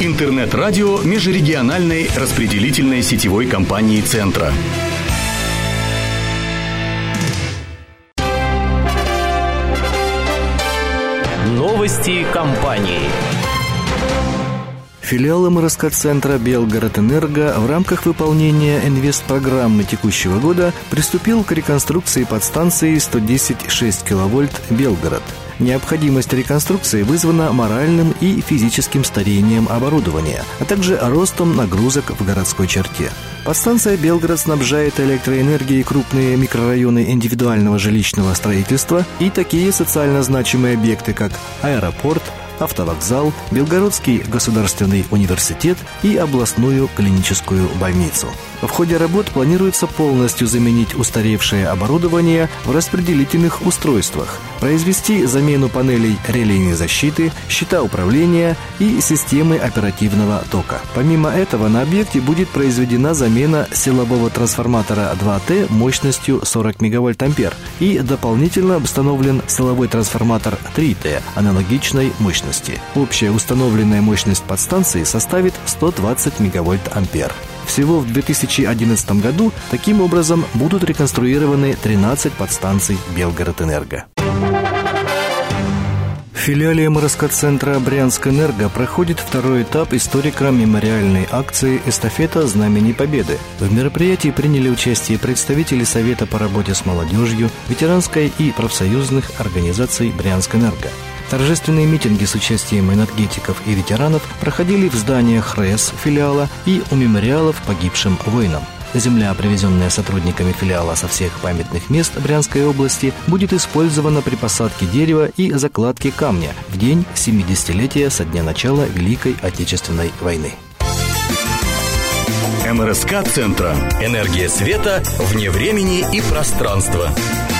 Интернет-радио межрегиональной распределительной сетевой компании «Центра». Новости компании. Филиал МРСК-центра «Белгород-Энерго» в рамках выполнения инвестпрограммы текущего года приступил к реконструкции подстанции 110,6 кВт «Белгород». Необходимость реконструкции вызвана моральным и физическим старением оборудования, а также ростом нагрузок в городской черте. Подстанция «Белгород» снабжает электроэнергией крупные микрорайоны индивидуального жилищного строительства и такие социально значимые объекты, как аэропорт, автовокзал, Белгородский государственный университет и областную клиническую больницу. В ходе работ планируется полностью заменить устаревшее оборудование в распределительных устройствах, произвести замену панелей релейной защиты, щита управления и системы оперативного тока. Помимо этого, на объекте будет произведена замена силового трансформатора 2Т мощностью 40 МВА и дополнительно установлен силовой трансформатор 3Т аналогичной мощности. Общая установленная мощность подстанции составит 120 МВА. Всего в 2011 году таким образом будут реконструированы 13 подстанций «Белгород-Энерго». В филиале МРСК-центра «Брянск-Энерго» проходит второй этап историко-мемориальной акции «Эстафета Знамени Победы». В мероприятии приняли участие представители Совета по работе с молодежью, ветеранской и профсоюзных организаций «Брянск-Энерго». Торжественные митинги с участием энергетиков и ветеранов проходили в зданиях РЭС филиала и у мемориалов погибшим воинам. Земля, привезенная сотрудниками филиала со всех памятных мест Брянской области, будет использована при посадке дерева и закладке камня в день 70-летия со дня начала Великой Отечественной войны. МРСК-центра. Энергия света вне времени и пространства.